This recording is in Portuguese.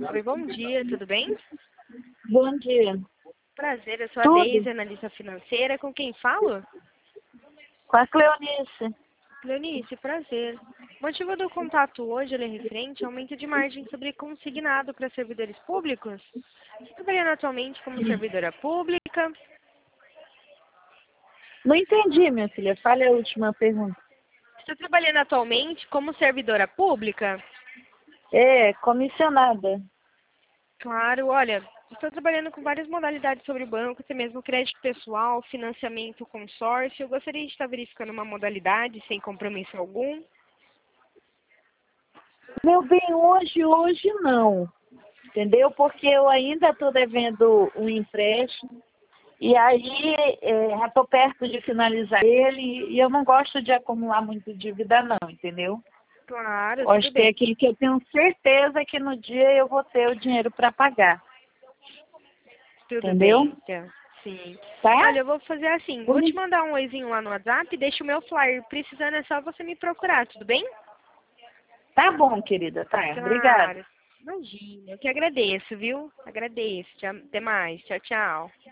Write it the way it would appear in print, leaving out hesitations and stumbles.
Oi, bom dia, tudo bem? Bom dia. Prazer, eu sou a Tudo? Deise, analista financeira. Com quem falo? Com a Cleonice. Cleonice, prazer. O motivo do contato hoje ele é referente ao aumento de margem sobre consignado para servidores públicos. Você está trabalhando atualmente como servidora pública? Não entendi, minha filha. Fale a última pergunta. Está trabalhando atualmente como servidora pública? É, comissionada. Claro, olha, estou trabalhando com várias modalidades sobre o banco, até mesmo crédito pessoal, financiamento, consórcio. Eu gostaria de estar verificando uma modalidade sem compromisso algum. Meu bem, hoje não. Entendeu? Porque eu ainda estou devendo um empréstimo. E aí, já estou perto de finalizar ele. E eu não gosto de acumular muito dívida, não, entendeu? Claro, Gosto tudo de ter bem. aquilo que eu tenho certeza que no dia eu vou ter o dinheiro para pagar. Tudo Entendeu? bem, então. Sim. Tá? Olha, eu vou fazer assim, vou te mandar um oizinho lá no WhatsApp, deixa o meu flyer. Precisando é só você me procurar, tudo bem? Tá bom, querida. Tá. Obrigada. Claro. Imagina, eu que agradeço, viu? Agradeço. Até mais. Tchau, tchau.